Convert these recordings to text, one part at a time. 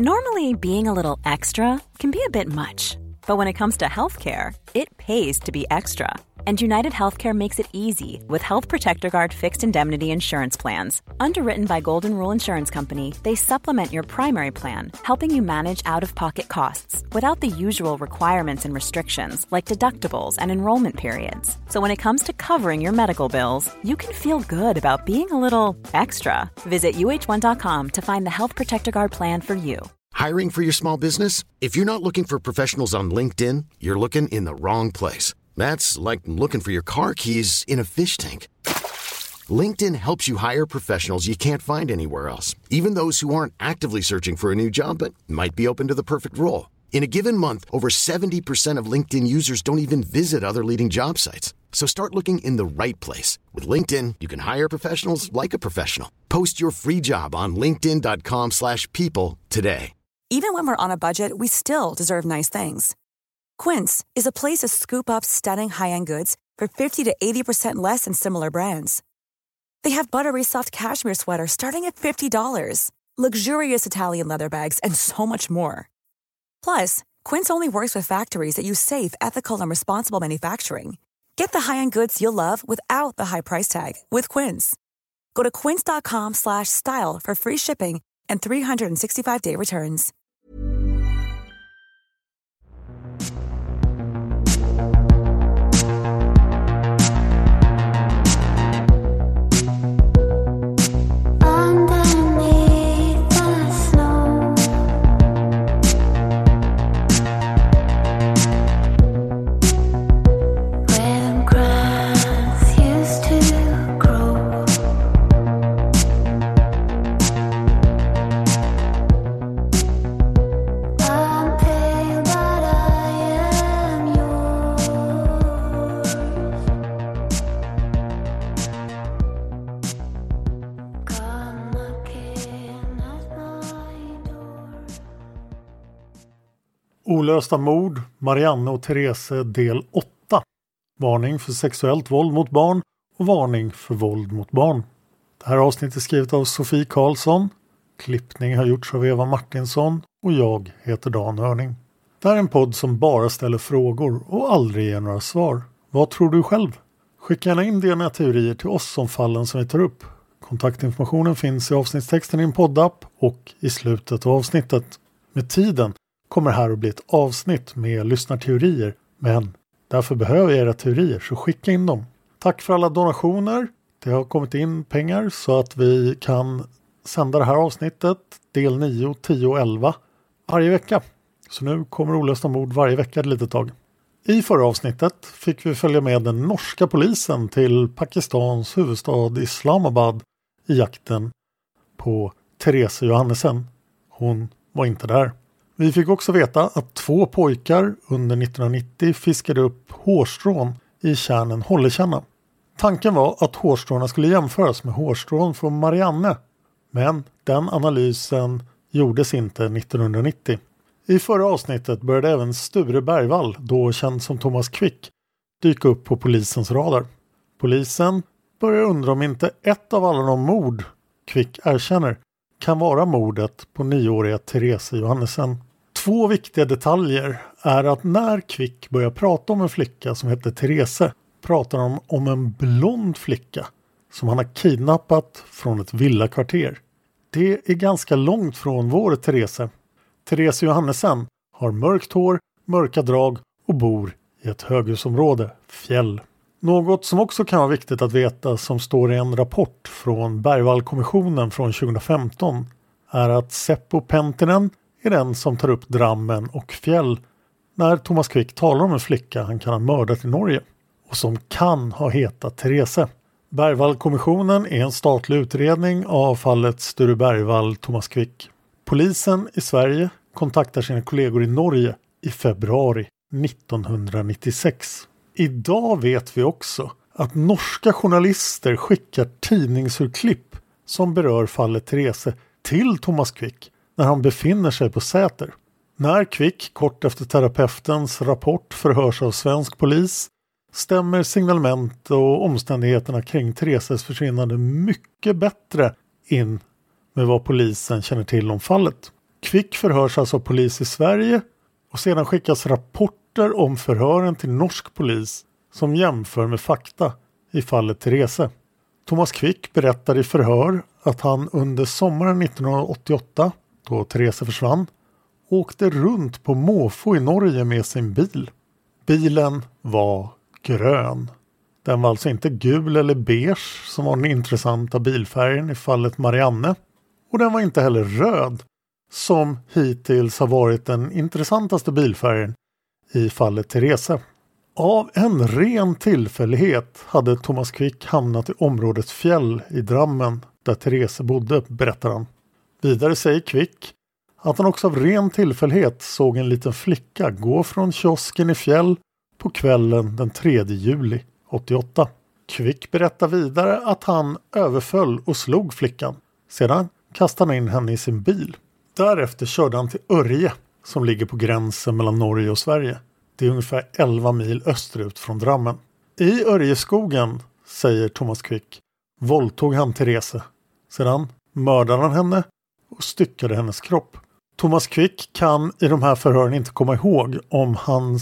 Normally, being a little extra can be a bit much, but when it comes to healthcare, it pays to be extra. And United Healthcare makes it easy with Health Protector Guard fixed indemnity insurance plans. Underwritten by Golden Rule Insurance Company, they supplement your primary plan, helping you manage out-of-pocket costs without the usual requirements and restrictions like deductibles and enrollment periods. So when it comes to covering your medical bills, you can feel good about being a little extra. Visit uh1.com to find the Health Protector Guard plan for you. Hiring for your small business? If you're not looking for professionals on LinkedIn, you're looking in the wrong place. That's like looking for your car keys in a fish tank. LinkedIn helps you hire professionals you can't find anywhere else, even those who aren't actively searching for a new job but might be open to the perfect role. In a given month, over 70% of LinkedIn users don't even visit other leading job sites. So start looking in the right place. With LinkedIn, you can hire professionals like a professional. Post your free job on linkedin.com/people today. Even when we're on a budget, we still deserve nice things. Quince is a place to scoop up stunning high-end goods for 50 to 80% less than similar brands. They have buttery soft cashmere sweaters starting at $50, luxurious Italian leather bags, and so much more. Plus, Quince only works with factories that use safe, ethical, and responsible manufacturing. Get the high-end goods you'll love without the high price tag with Quince. Go to quince.com/style for free shipping and 365-day returns. Olösta mord, Marianne och Therese del 8. Varning för sexuellt våld mot barn och varning för våld mot barn. Det här avsnittet är skrivet av Sofie Karlsson. Klippning har gjorts av Eva Martinsson och jag heter Dan Hörning. Det här är en podd som bara ställer frågor och aldrig ger några svar. Vad tror du själv? Skicka gärna in dina teorier till oss om fallen som vi tar upp. Kontaktinformationen finns i avsnittstexten i en poddapp och i slutet av avsnittet. Med tiden kommer här att bli ett avsnitt med lyssnarteorier, men därför behöver jag era teorier, så skicka in dem. Tack för alla donationer. Det har kommit in pengar så att vi kan sända det här avsnittet del 9, 10 och 11 varje vecka. Så nu kommer olösta mord varje vecka ett litet tag. I förra avsnittet fick vi följa med den norska polisen till Pakistans huvudstad Islamabad i jakten på Therese Johannesen. Hon var inte där. Vi fick också veta att 2 pojkar under 1990 fiskade upp hårstrån i tjärnen Hållekänna. Tanken var att hårstråna skulle jämföras med hårstrån från Marianne, men den analysen gjordes inte 1990. I förra avsnittet började även Sture Bergvall, då känd som Thomas Quick, dyka upp på polisens radar. Polisen börjar undra om inte ett av alla de mord Quick erkänner kan vara mordet på 9-åriga Therese Johannesen. 2 viktiga detaljer är att när Quick börjar prata om en flicka som heter Therese pratar de om en blond flicka som han har kidnappat från ett villakvarter. Det är ganska långt från vår Therese. Therese Johannesen har mörkt hår, mörka drag och bor i ett höghusområde, Fjäll. Något som också kan vara viktigt att veta, som står i en rapport från Bergvallkommissionen från 2015, är att Seppo Penttinen är den som tar upp Drammen och Fjäll när Thomas Quick talar om en flicka han kan ha mördat i Norge och som kan ha hetat Therese. Bergvallkommissionen är en statlig utredning av fallet Sture Bergvall-Thomas Quick. Polisen i Sverige kontaktar sina kollegor i Norge i februari 1996. Idag vet vi också att norska journalister skickar tidningsurklipp som berör fallet Therese till Thomas Quick när han befinner sig på Säter. När Quick kort efter terapeutens rapport förhörs av svensk polis stämmer signalement och omständigheterna kring Thereses försvinnande mycket bättre in med vad polisen känner till om fallet. Quick förhörs alltså av polis i Sverige och sedan skickas rapporter om förhören till norsk polis som jämför med fakta i fallet Therese. Thomas Quick berättar i förhör att han under sommaren 1988, då Therese försvann, åkte runt på måfå i Norge med sin bil. Bilen var grön. Den var alltså inte gul eller beige som var den intressanta bilfärgen i fallet Marianne. Och den var inte heller röd som hittills har varit den intressantaste bilfärgen i fallet Therese. Av en ren tillfällighet hade Thomas Quick hamnat i området Fjäll i Drammen där Therese bodde, berättar han. Vidare säger Quick att han också av ren tillfällighet såg en liten flicka gå från kiosken i Fjäll på kvällen den 3 juli 88. Quick berättar vidare att han överföll och slog flickan. Sedan kastade han in henne i sin bil. Därefter körde han till Örje som ligger på gränsen mellan Norge och Sverige. Det är ungefär 11 mil österut från Drammen. I Örjeskogen, säger Thomas Quick, våldtog han Therese. Sedan mördade han henne och styckade hennes kropp. Thomas Quick kan i de här förhören inte komma ihåg om han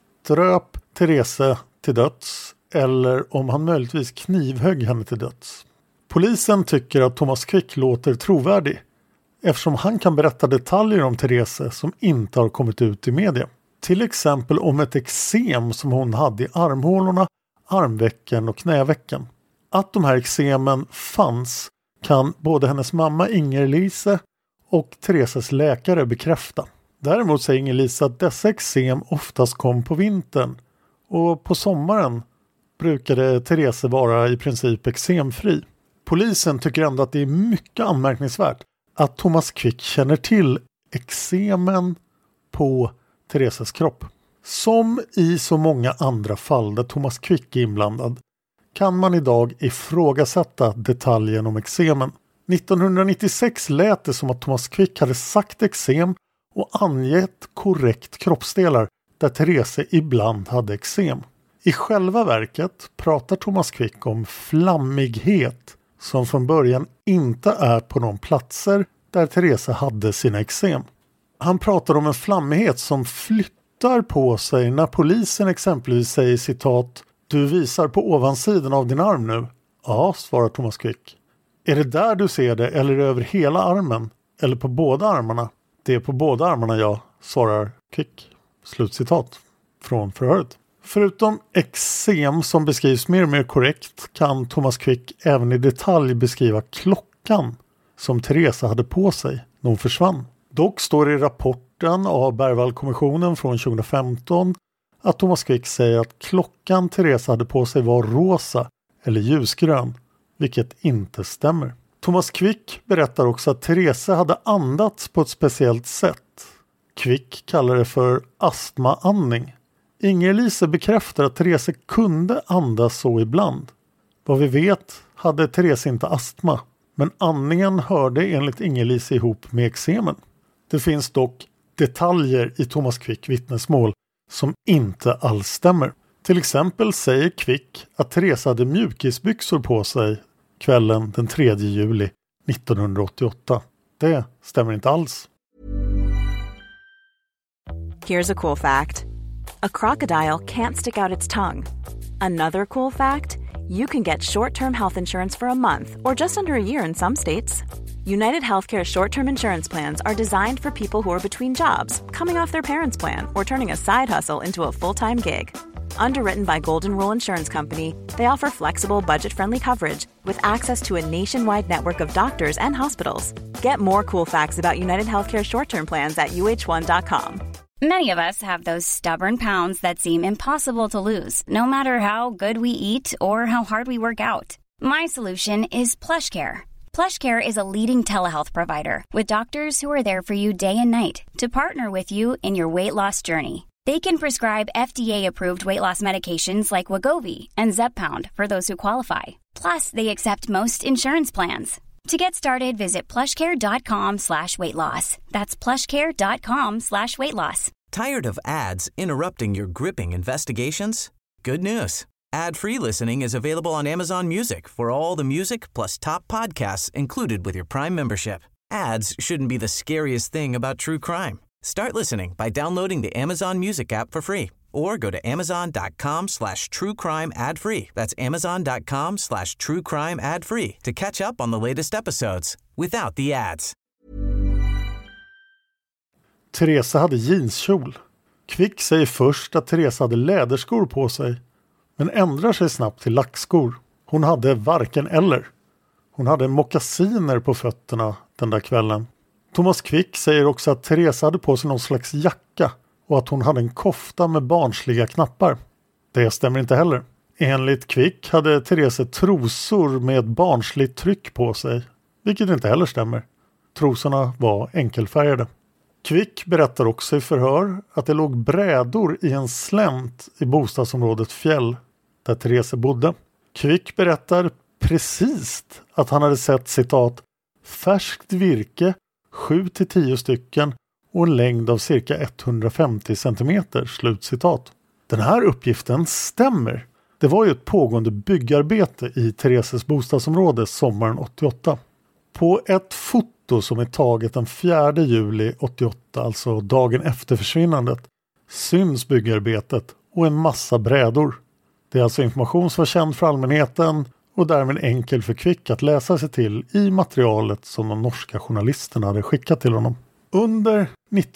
ströp Therese till döds eller om han möjligtvis knivhögg henne till döds. Polisen tycker att Thomas Quick låter trovärdig eftersom han kan berätta detaljer om Therese som inte har kommit ut i media. Till exempel om ett eksem som hon hade i armhålorna, armvecken och knävecken. Att de här eksemen fanns kan både hennes mamma Inger-Lise och Thereses läkare bekräfta. Däremot säger Inger-Lise att dessa eksem oftast kom på vintern och på sommaren brukade Therese vara i princip eksemfri. Polisen tycker ändå att det är mycket anmärkningsvärt att Thomas Quick känner till eksemen på Thereses kropp. Som i så många andra fall där Thomas Quick är inblandad kan man idag ifrågasätta detaljen om eksemen. 1996 lät det som att Thomas Quick hade sagt eksem och angett korrekt kroppsdelar där Therese ibland hade eksem. I själva verket pratar Thomas Quick om flammighet som från början inte är på de platser där Therese hade sina eksem. Han pratar om en flammighet som flyttar på sig när polisen exempelvis säger citat "Du visar på ovansidan av din arm nu?" "Ja", svarar Thomas Quick. "Är det där du ser det eller är det över hela armen? Eller på båda armarna?" "Det är på båda armarna, ja", svarar Quick. Slutcitat från förhöret. Förutom eksem som beskrivs mer och mer korrekt kan Thomas Quick även i detalj beskriva klockan som Therese hade på sig när hon försvann. Dock står det i rapporten av Bergvall-kommissionen från 2015 att Thomas Quick säger att klockan Therese hade på sig var rosa eller ljusgrön, vilket inte stämmer. Thomas Quick berättar också att Therese hade andats på ett speciellt sätt. Quick kallar det för astmaandning. Inger-Lise bekräftar att Therese kunde andas så ibland. Vad vi vet hade Therese inte astma, men andningen hörde enligt Inger-Lise ihop med eksemen. Det finns dock detaljer i Thomas Quick vittnesmål som inte alls stämmer. Till exempel säger Quick att Therese hade mjukisbyxor på sig kvällen den 3 juli 1988. Det stämmer inte alls. Here's a cool fact. A crocodile can't stick out its tongue. Another cool fact, you can get short-term health insurance for a month or just under a year in some states. United Healthcare short-term insurance plans are designed for people who are between jobs, coming off their parents' plan, or turning a side hustle into a full-time gig. Underwritten by Golden Rule Insurance Company, they offer flexible, budget-friendly coverage with access to a nationwide network of doctors and hospitals. Get more cool facts about United Healthcare short-term plans at uh1.com. Many of us have those stubborn pounds that seem impossible to lose, no matter how good we eat or how hard we work out. My solution is PlushCare. PlushCare is a leading telehealth provider with doctors who are there for you day and night to partner with you in your weight loss journey. They can prescribe FDA-approved weight loss medications like Wegovy and Zepbound for those who qualify. Plus, they accept most insurance plans. To get started, visit plushcare.com/weight loss. That's plushcare.com/weight loss. Tired of ads interrupting your gripping investigations? Good news. Ad-free listening is available on Amazon Music for all the music plus top podcasts included with your Prime membership. Ads shouldn't be the scariest thing about true crime. Start listening by downloading the Amazon Music app for free or go to amazon.com/truecrime ad-free. That's amazon.com/truecrime ad-free to catch up on the latest episodes without the ads. Teresa hade jeanskjol. Quick säger först att Teresa hade läderskor på sig, men ändrar sig snabbt till lackskor. Hon hade varken eller. Hon hade mockasiner på fötterna den där kvällen. Thomas Quick säger också att Teresa hade på sig någon slags jacka och att hon hade en kofta med barnsliga knappar. Det stämmer inte heller. Enligt Quick hade Teresa trosor med barnsligt tryck på sig, vilket inte heller stämmer. Trosorna var enkelfärgade. Quick berättar också i förhör att det låg brädor i en slänt i bostadsområdet Fjäll där Teresa bodde. Quick berättar precis att han hade sett citat färskt virke 7-10 stycken och en längd av cirka 150 cm, slutcitat. Den här uppgiften stämmer. Det var ju ett pågående byggarbete i Tereses bostadsområde sommaren 88. På ett foto som är taget den 4 juli 88, alltså dagen efter försvinnandet, syns byggarbetet och en massa brädor. Det är alltså information som var känd för allmänheten och därmed enkel för Quick att läsa sig till i materialet som de norska journalisterna hade skickat till honom. Under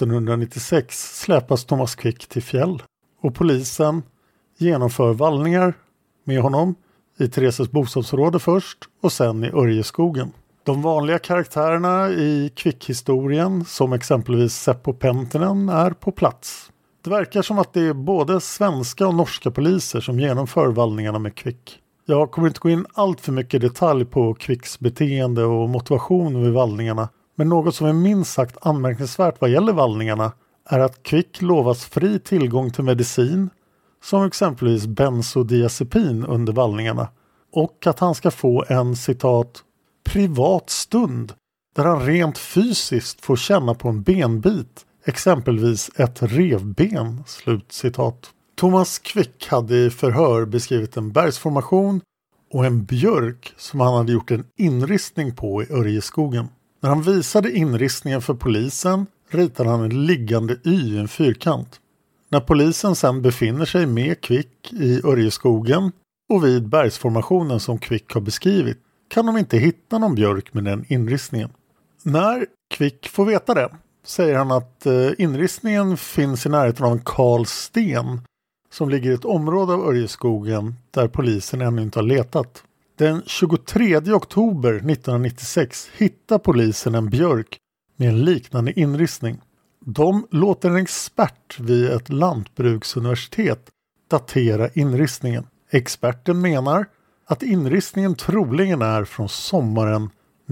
1996 släpas Thomas Quick till Fjäll och polisen genomför vallningar med honom i Tereses bostadsområde först och sen i Örjeskogen. De vanliga karaktärerna i Quick-historien, som exempelvis Seppo Penttinen, är på plats. Det verkar som att det är både svenska och norska poliser som genomför vallningarna med Quick. Jag kommer inte gå in allt för mycket detalj på Quicks beteende och motivation vid vallningarna, men något som är minst sagt anmärkningsvärt vad gäller vallningarna är att Quick lovas fri tillgång till medicin, som exempelvis benzodiazepin under vallningarna, och att han ska få en citat privat stund där han rent fysiskt får känna på en benbit, exempelvis ett revben, slutcitat. Thomas Quick hade i förhör beskrivit en bergsformation och en björk som han hade gjort en inristning på i Örjeskogen. När han visade inristningen för polisen ritade han en liggande y i en fyrkant. När polisen sedan befinner sig med Quick i Örjeskogen och vid bergsformationen som Quick har beskrivit kan de inte hitta någon björk med den inristningen. När Quick får veta det säger han att inristningen finns i närheten av en kal sten som ligger i ett område av Örjeskogen där polisen ännu inte har letat. Den 23 oktober 1996 hittar polisen en björk med en liknande inristning. De låter en expert vid ett lantbruksuniversitet datera inristningen. Experten menar att inristningen troligen är från sommaren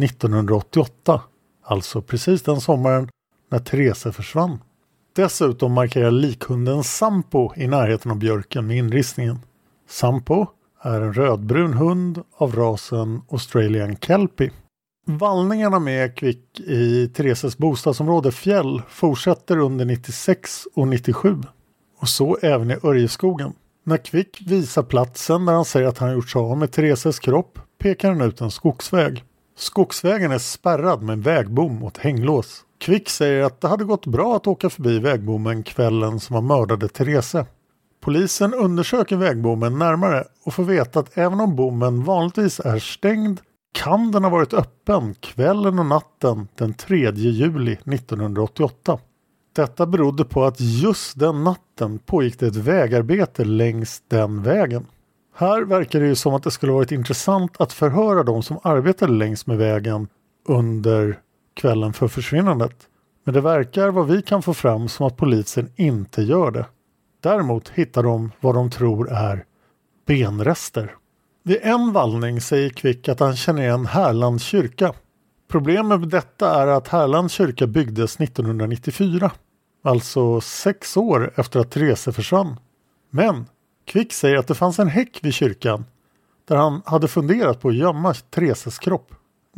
1988, alltså precis den sommaren när Teresa försvann. Dessutom markerar likhunden Sampo i närheten av björken med inristningen. Sampo är en rödbrun hund av rasen Australian Kelpie. Vallningarna med Quick i Teresas bostadsområde Fjäll fortsätter under 96 och 97. Och så även i Örjeskogen. När Quick visar platsen där han säger att han gjort sig av med Teresas kropp pekar han ut en skogsväg. Skogsvägen är spärrad med en vägbom och ett hänglås. Quick säger att det hade gått bra att åka förbi vägbommen kvällen som han mördade Teresa. Polisen undersöker vägbommen närmare och får veta att även om bommen vanligtvis är stängd kan den ha varit öppen kvällen och natten den 3 juli 1988. Detta berodde på att just den natten pågick det ett vägarbete längs den vägen. Här verkar det ju som att det skulle varit intressant att förhöra de som arbetade längs med vägen under kvällen för försvinnandet. Men det verkar vad vi kan få fram som att polisen inte gör det. Däremot hittar de vad de tror är benrester. Vid en vallning säger Quick att han känner igen Härlands kyrka. Problemet med detta är att Härlands kyrka byggdes 1994. Alltså 6 år efter att Teresa försvann. Men Quick säger att det fanns en häck vid kyrkan där han hade funderat på att gömma Teresas kropp.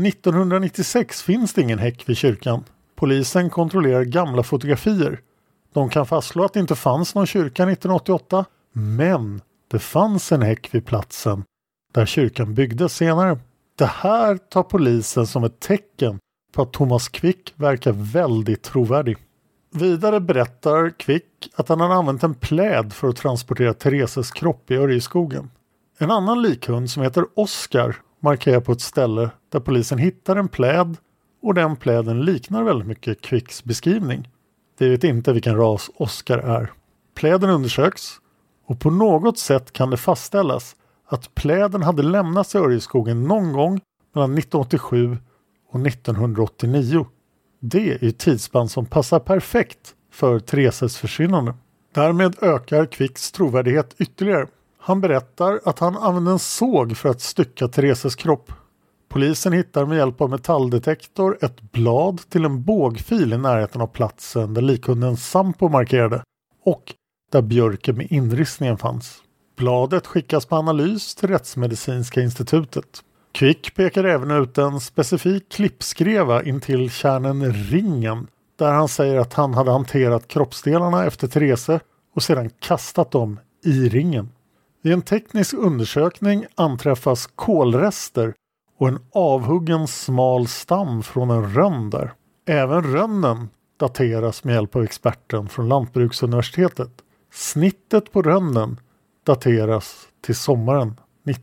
1996 finns det ingen häck vid kyrkan. Polisen kontrollerar gamla fotografier. De kan fastslå att det inte fanns någon kyrka 1988, men det fanns en häck vid platsen där kyrkan byggdes senare. Det här tar polisen som ett tecken på att Thomas Quick verkar väldigt trovärdig. Vidare berättar Quick att han har använt en pläd för att transportera Thereses kropp i Örjeskogen. En annan likhund som heter Oscar markerar på ett ställe där polisen hittar en pläd, och den pläden liknar väldigt mycket Quicks beskrivning. De vet inte vilken ras Oscar är. Pläden undersöks och på något sätt kan det fastställas att pläden hade lämnats i Örjeskogen någon gång mellan 1987 och 1989. Det är ett tidsspann som passar perfekt för Thereses försvinnande. Därmed ökar Quicks trovärdighet ytterligare. Han berättar att han använde en såg för att stycka Thereses kropp. Polisen hittar med hjälp av metalldetektor ett blad till en bågfil i närheten av platsen där likhunden Sampo markerade och där björken med inristningen fanns. Bladet skickas på analys till Rättsmedicinska institutet. Quick pekar även ut en specifik klippskreva intill kärnen Ringen, där han säger att han hade hanterat kroppsdelarna efter Therese och sedan kastat dem i ringen. I en teknisk undersökning anträffas kolrester och en avhuggen smal stam från en rönn där. Även rönnen dateras med hjälp av experten från Lantbruksuniversitetet. Snittet på rönnen dateras till sommaren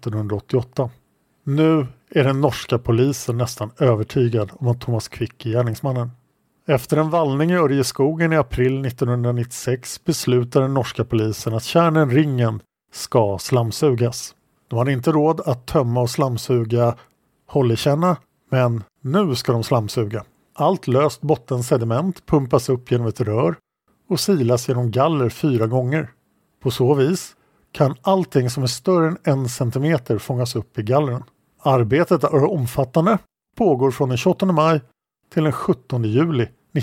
1988. Nu är den norska polisen nästan övertygad om att Thomas Quick är gärningsmannen. Efter en vallning i Örjeskogen i april 1996 beslutar den norska polisen att kärnen Ringen ska slamsugas. De hade inte råd att tömma och slamsuga Hållekärna, men nu ska de slamsuga. Allt löst bottensediment pumpas upp genom ett rör och silas genom galler 4 gånger. På så vis kan allting som är större än 1 centimeter fångas upp i gallren. Arbetet är omfattande, pågår från den 28 maj till den 17 juli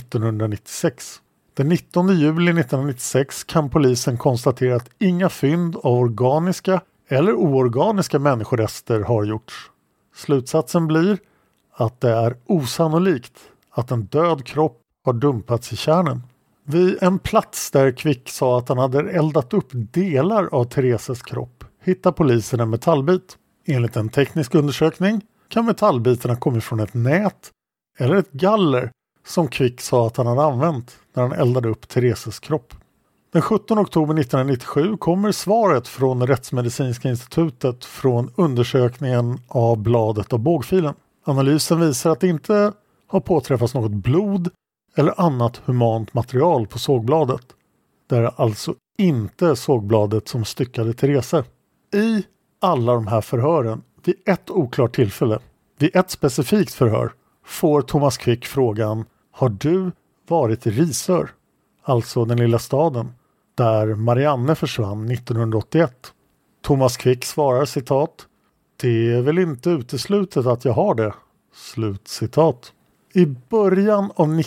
1996. Den 19 juli 1996 kan polisen konstatera att inga fynd av organiska eller oorganiska människorester har gjorts. Slutsatsen blir att det är osannolikt att en död kropp har dumpats i kärnen. Vid en plats där Quick sa att han hade eldat upp delar av Thereses kropp hittar polisen en metallbit. Enligt en teknisk undersökning kan metallbitarna komma från ett nät eller ett galler som Quick sa att han hade använt när han eldade upp Thereses kropp. Den 17 oktober 1997 kommer svaret från Rättsmedicinska institutet från undersökningen av bladet av bågfilen. Analysen visar att det inte har påträffats något blod eller annat humant material på sågbladet. Det är alltså inte sågbladet som styckade Therese. I alla de här förhören, vid ett oklart tillfälle, vid ett specifikt förhör, får Thomas Quick frågan: har du varit i Risör, alltså den lilla staden, där Marianne försvann 1981? Thomas Quick svarar citat: det är väl inte uteslutet att jag har det. Slut citat. I början av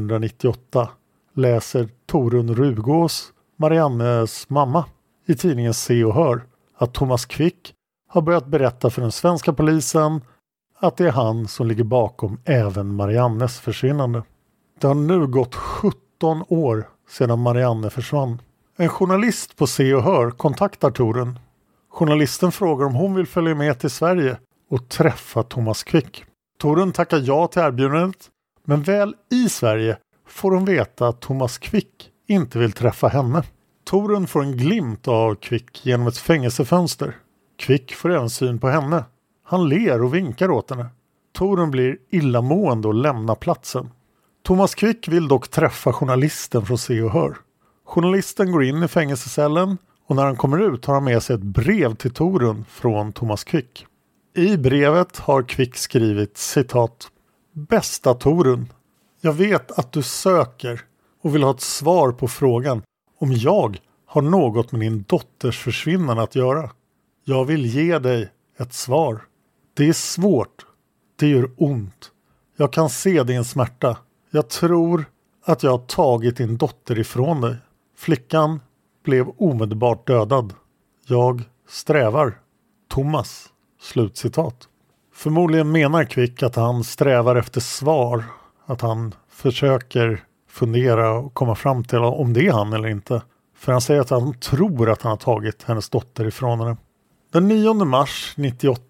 1998 läser Torun Rugås, Mariannes mamma, i tidningen Se och Hör att Thomas Quick har börjat berätta för den svenska polisen att det är han som ligger bakom även Mariannes försvinnande. Det har nu gått 17 år sedan Marianne försvann. En journalist på Se och Hör kontaktar Torun. Journalisten frågar om hon vill följa med till Sverige och träffa Thomas Quick. Torun tackar ja till erbjudandet, men väl i Sverige får hon veta att Thomas Quick inte vill träffa henne. Torun får en glimt av Quick genom ett fängelsefönster. Quick får även syn på henne. Han ler och vinkar åt henne. Torun blir illamående och lämnar platsen. Thomas Quick vill dock träffa journalisten från Se och Hör. Journalisten går in i fängelsecellen och när han kommer ut har han med sig ett brev till Torun från Thomas Quick. I brevet har Quick skrivit citat: bästa Torun, jag vet att du söker och vill ha ett svar på frågan om jag har något med din dotters försvinnande att göra. Jag vill ge dig ett svar. Det är svårt. Det gör ont. Jag kan se din smärta. Jag tror att jag har tagit din dotter ifrån dig. Flickan blev omedelbart dödad. Jag strävar. Thomas. Slutcitat. Förmodligen menar Quick att han strävar efter svar. Att han försöker fundera och komma fram till om det är han eller inte. För han säger att han tror att han har tagit hennes dotter ifrån henne. Den 9 mars 98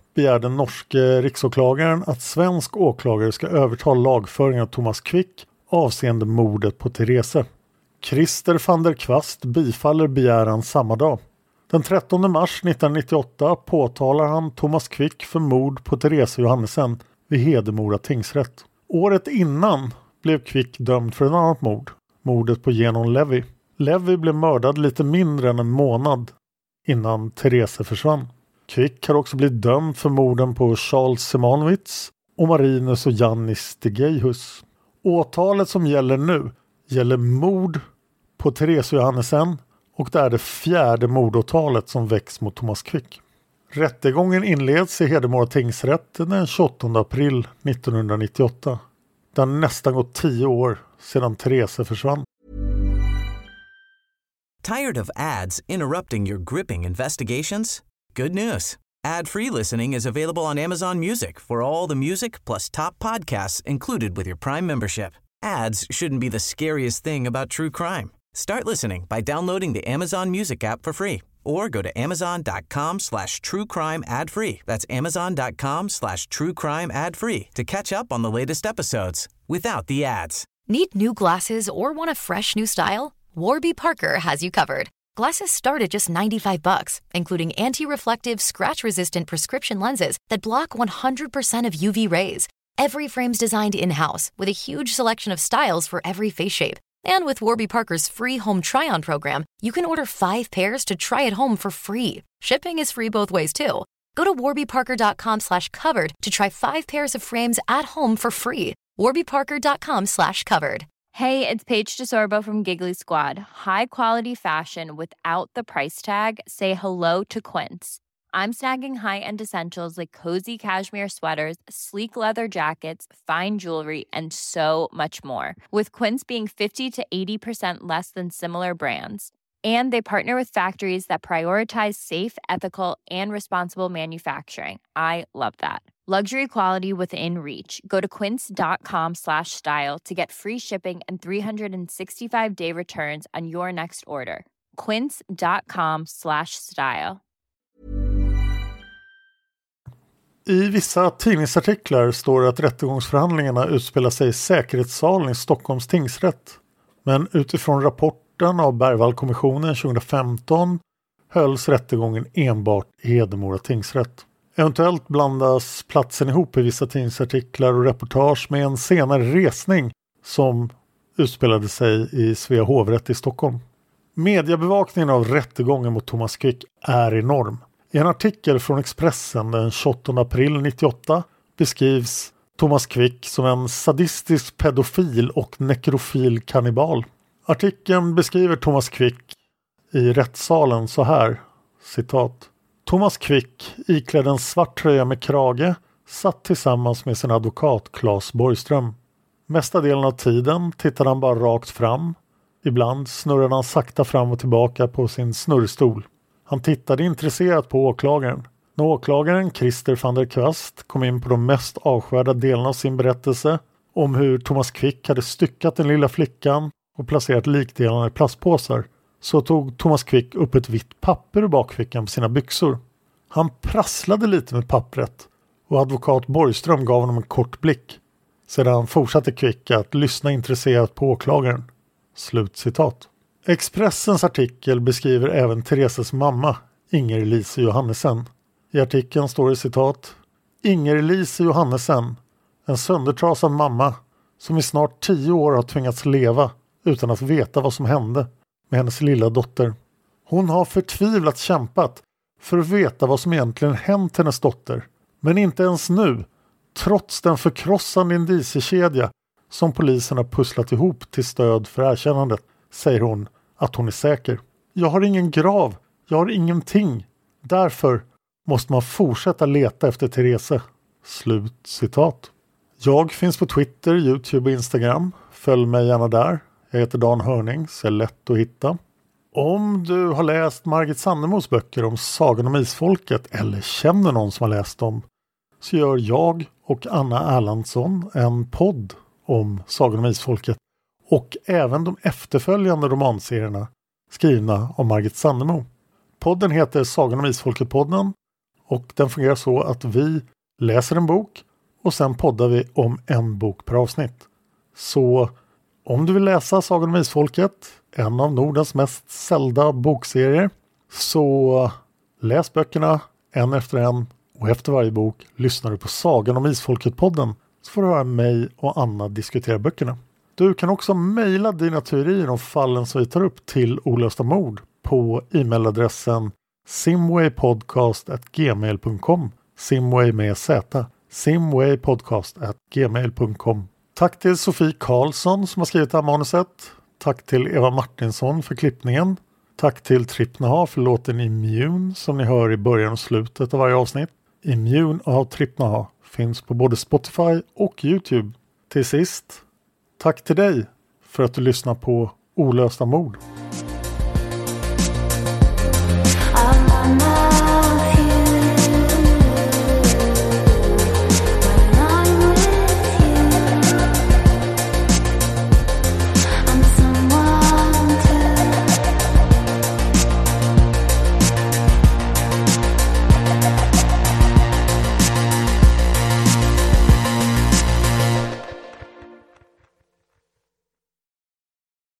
begär den norske riksåklagaren att svensk åklagare ska överta lagföringen av Thomas Quick avseende mordet på Therese. Christer van der Kvast bifaller begäran samma dag. Den 13 mars 1998 påtalar han Thomas Quick för mord på Therese Johannesen vid Hedemora tingsrätt. Året innan blev Quick dömd för ett annat mord, mordet på Genon Levi. Levi blev mördad lite mindre än en månad innan Therese försvann. Quick har också blivit dömd för morden på Charles Semanowitz och Marinus och Jannis Stegejhus. Åtalet som gäller nu gäller mord på Therese Johannesen och det är det 4:e mordåtalet som väcks mot Thomas Quick. Rättegången inleds i Hedemora tingsrätt den 28 april 1998. Det har nästan gått 10 år sedan Therese försvann. Tired of ads interrupting your gripping investigations? Good news. Ad-free listening is available on Amazon Music for all the music plus top podcasts included with your Prime membership. Ads shouldn't be the scariest thing about true crime. Start listening by downloading the Amazon Music app for free or go to amazon.com/truecrime ad-free. That's amazon.com/truecrime ad-free to catch up on the latest episodes without the ads. Need new glasses or want a fresh new style? Warby Parker has you covered. Glasses start at just $95, including anti-reflective, scratch-resistant prescription lenses that block 100% of UV rays. Every frame's designed in-house with a huge selection of styles for every face shape. And with Warby Parker's free home try-on program, you can order 5 pairs to try at home for free. Shipping is free both ways too. Go to warbyparker.com/covered to try 5 pairs of frames at home for free. warbyparker.com/covered. Hey, it's Paige DeSorbo from Giggly Squad. High quality fashion without the price tag. Say hello to Quince. I'm snagging high-end essentials like cozy cashmere sweaters, sleek leather jackets, fine jewelry, and so much more. With Quince being 50 to 80% less than similar brands. And they partner with factories that prioritize safe, ethical, and responsible manufacturing. I love that. Luxury quality within reach. Go to quince.com/style to get free shipping and 365-day returns on your next order. quince.com/style. I vissa tidningsartiklar står det att rättegångsförhandlingarna utspelar sig i säkerhetssalen i Stockholms tingsrätt. Men utifrån rapporten av Bergvallkommissionen 2015 hölls rättegången enbart i Hedemora tingsrätt. Eventuellt blandas platsen ihop i vissa tidningsartiklar och reportage med en senare resning som utspelade sig i Svea hovrätt i Stockholm. Mediebevakningen av rättegången mot Thomas Quick är enorm. I en artikel från Expressen den 28 april 1998 beskrivs Thomas Quick som en sadistisk pedofil och nekrofil kannibal. Artikeln beskriver Thomas Quick i rättssalen så här, citat: Thomas Quick, iklädd en svart tröja med krage, satt tillsammans med sin advokat Claes Borgström. Mesta delen av tiden tittade han bara rakt fram. Ibland snurrade han sakta fram och tillbaka på sin snurrstol. Han tittade intresserat på åklagaren. När åklagaren Christer van der Kvast kom in på de mest avskärda delarna av sin berättelse om hur Thomas Quick hade styckat den lilla flickan och placerat likdelarna i plastpåsar, så tog Thomas Quick upp ett vitt papper ur bakfickan på sina byxor. Han prasslade lite med pappret och advokat Borgström gav honom en kort blick. Sedan fortsatte Quick att lyssna intresserat på åklagaren. Slutcitat. Expressens artikel beskriver även Thereses mamma, Inger-Lise Johannesen. I artikeln står det citat: Inger-Lise Johannesen, en söndertrasad mamma som i snart 10 år har tvingats leva utan att veta vad som hände med hennes lilla dotter. Hon har förtvivlat kämpat för att veta vad som egentligen hänt hennes dotter. Men inte ens nu, trots den förkrossande indiciekedja som polisen har pusslat ihop till stöd för erkännandet, säger hon att hon är säker. Jag har ingen grav, jag har ingenting. Därför måste man fortsätta leta efter Therese. Slutcitat. Jag finns på Twitter, YouTube och Instagram. Följ mig gärna där. Jag heter Dan Hörning, så är lätt att hitta. Om du har läst Margit Sandemos böcker om Sagan om Isfolket eller känner någon som har läst dem, så gör jag och Anna Erlandsson en podd om Sagan om Isfolket och även de efterföljande romanserierna skrivna av Margit Sandemo. Podden heter Sagan om Isfolket-podden Och den fungerar så att vi läser en bok och sen poddar vi om en bok per avsnitt. Så om du vill läsa Sagan om Isfolket, en av Nordens mest säljda bokserier, så läs böckerna en efter en och efter varje bok lyssnar du på Sagan om Isfolket-podden, så får du höra mig och Anna diskutera böckerna. Du kan också mejla dina teorier om fallen som vi tar upp till Olösta mord på e-mailadressen simwaypodcast@gmail.com. Simway med Z. simwaypodcast@gmail.com. Tack till Sofie Karlsson som har skrivit det här manuset. Tack till Eva Martinsson för klippningen. Tack till Trippnaha för låten Immune som ni hör i början och slutet av varje avsnitt. Immune av Trippnaha finns på både Spotify och YouTube. Till sist, tack till dig för att du lyssnar på Olösta mord.